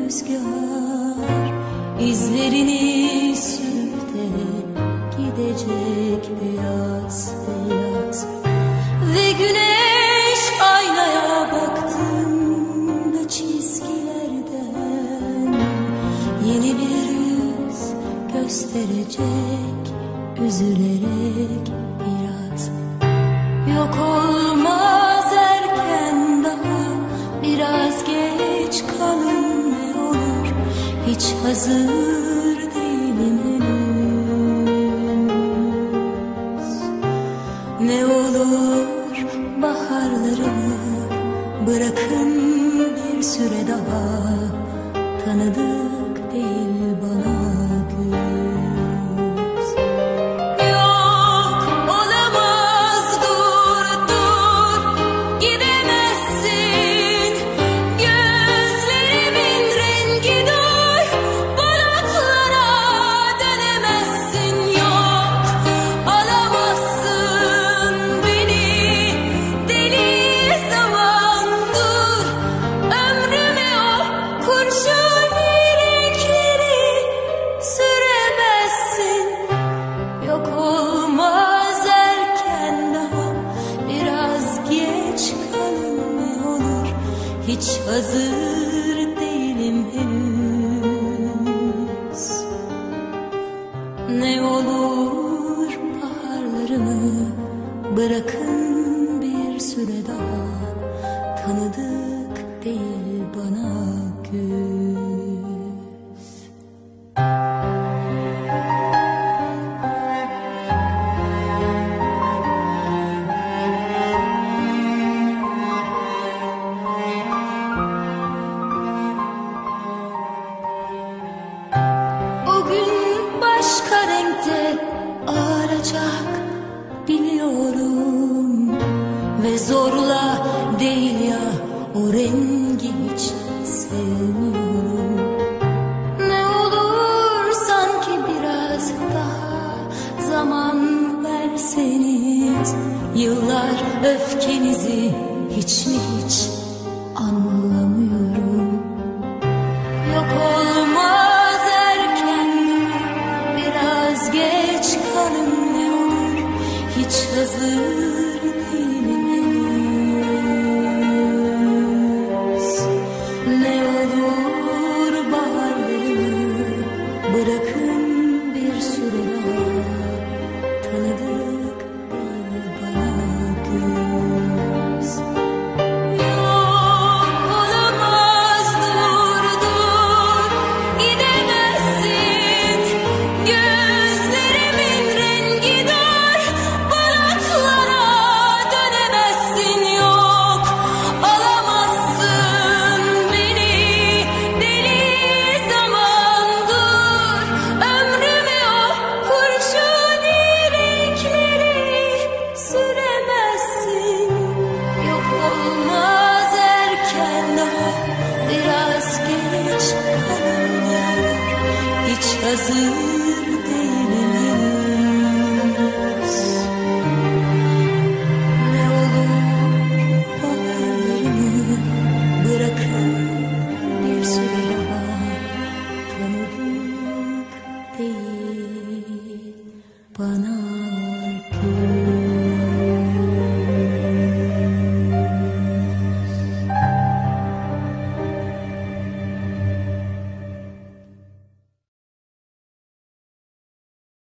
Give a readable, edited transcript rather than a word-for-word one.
rüzgar izlerini sürüp de gidecek beyaz beyaz. Ve güneş aynaya baktığında çizgilerden yeni bir yüz gösterecek, üzülerek biraz. Yok olmaz erken, daha biraz geç kalın ne olur, hiç hazır değilim henüz. Ne olur baharlarımı bırakın bir süre daha, tanıdık değil bana güz. Yok olamaz, dur dur gidemezsin, gözlerimin rengi dur, bulutlara dönemezsin. Yok alamazsın beni, deli zaman dur, ömrüme o kurşun ilikleri süremezsin. Yok olmaz erken, daha biraz geç kalın ne olur, hiç hazır değilim henüz. Ne olur baharlarımı bırakın bir süre daha, tanıdık değil bana güz. O gün başka renkte ağaracak biliyorum, ve zorla değil ya, o rengi hiç sevmiyorum. Ne olur sanki biraz daha zaman verseniz, yıllar öfkenizi hiç mi hiç anlamıyorum. Yok olmaz erken, biraz geç kalın ne olur, hiç hazır değilim henüz. Ne olur baharlarımı bırakın bir süre daha, tanıdık değil bana güz. Yok olamaz, dur dur gidemezsin, gözlerimin rengi dur, bulutlara dönemezsin. Yok alamazsın beni, deli zaman dur, ömrüme o kurşun ilikleri süremezsin. Yok olmaz erken, daha biraz geç kalın ne olur, hiç hazır